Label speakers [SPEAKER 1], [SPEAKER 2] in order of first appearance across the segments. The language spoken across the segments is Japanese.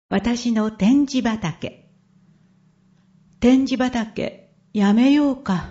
[SPEAKER 1] 私の展示畑。展示畑、やめようか。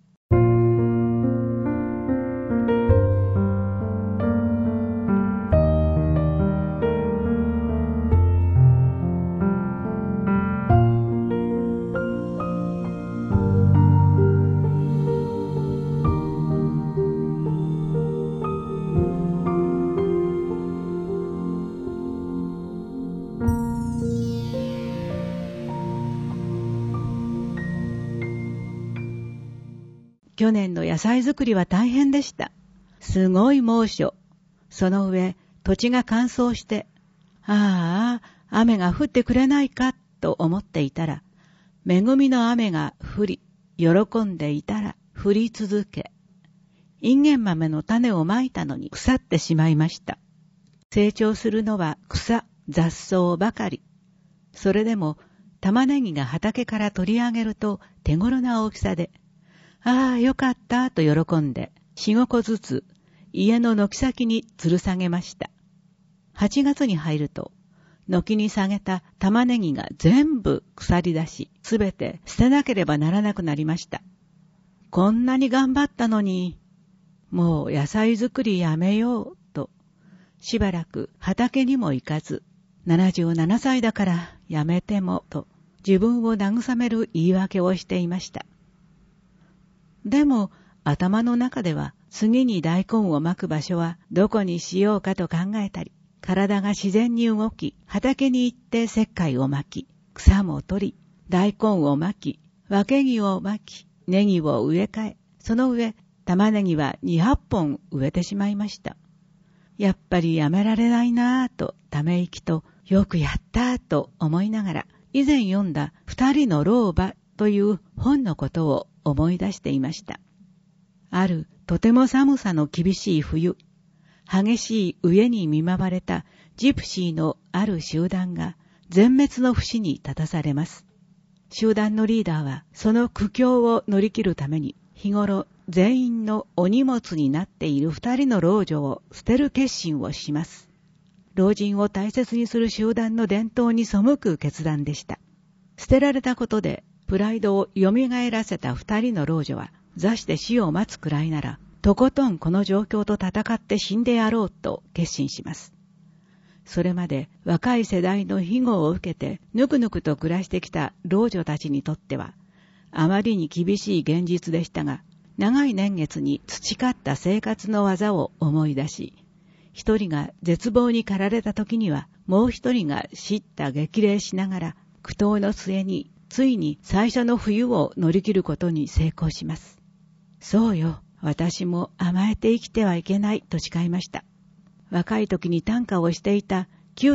[SPEAKER 1] 去年の野菜作りは大変でした。すごい猛暑。その上、土地が乾燥して、雨が降ってくれないかと思っていたら、恵みの雨が降り、喜んでいたら降り続け、インゲン豆の種をまいたのに腐ってしまいました。成長するのは草、雑草ばかり。それでも、玉ねぎが畑から取り上げると手頃な大きさで、よかったと喜んで、4、5個ずつ家の軒先に吊る下げました。8月に入ると、軒に下げた玉ねぎが全部腐り出し、すべて捨てなければならなくなりました。こんなに頑張ったのに、もう野菜作りやめようと、しばらく畑にも行かず、77歳だからやめてもと、自分を慰める言い訳をしていました。でも頭の中では次に大根をまく場所はどこにしようかと考えたり、体が自然に動き、畑に行って石灰をまき、草も取り、大根をまき、分け木をまき、ネギを植え替え、その上、玉ねぎは200本植えてしまいました。やっぱりやめられないなぁとため息と、よくやったぁと思いながら、以前読んだ二人の老婆という本のことを思い出していました。あるとても寒さの厳しい冬、激しい飢えに見舞われたジプシーのある集団が全滅の淵に立たされます。集団のリーダーはその苦境を乗り切るために日頃全員のお荷物になっている二人の老女を捨てる決心をします。老人を大切にする集団の伝統に背く決断でした。捨てられたことでプライドを蘇らせた二人の老女は、座して死を待つくらいなら、とことんこの状況と戦って死んでやろうと決心します。それまで若い世代の庇護を受けて、ぬくぬくと暮らしてきた老女たちにとっては、あまりに厳しい現実でしたが、長い年月に培った生活の技を思い出し、一人が絶望に駆られた時には、もう一人が叱咤激励しながら、苦闘の末に、ついに最初の冬を乗り切ることに成功します。そうよ、私も甘えて生きてはいけないと誓いました。若い時に短歌をしていた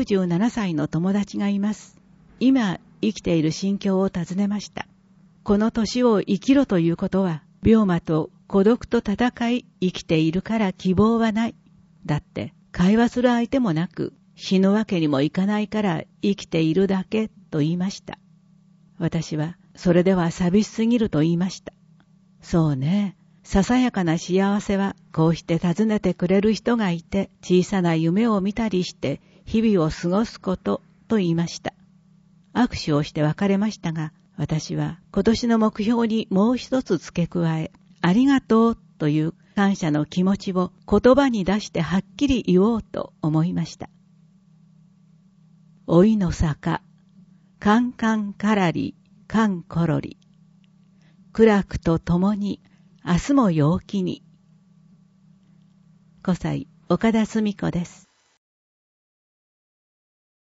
[SPEAKER 1] 97歳の友達がいます。今生きている心境を尋ねました。この年を生きろということは、病魔と孤独と戦い生きているから希望はない。だって会話する相手もなく、死ぬわけにもいかないから生きているだけと言いました。私は、それでは寂しすぎると言いました。そうね、ささやかな幸せは、こうして訪ねてくれる人がいて、小さな夢を見たりして、日々を過ごすこと、と言いました。握手をして別れましたが、私は今年の目標にもう一つ付け加え、ありがとうという感謝の気持ちを言葉に出してはっきり言おうと思いました。老いの坂、カンカンカラリ、カンコロリ。苦楽とともに、明日も陽気に。5歳、岡田澄子です。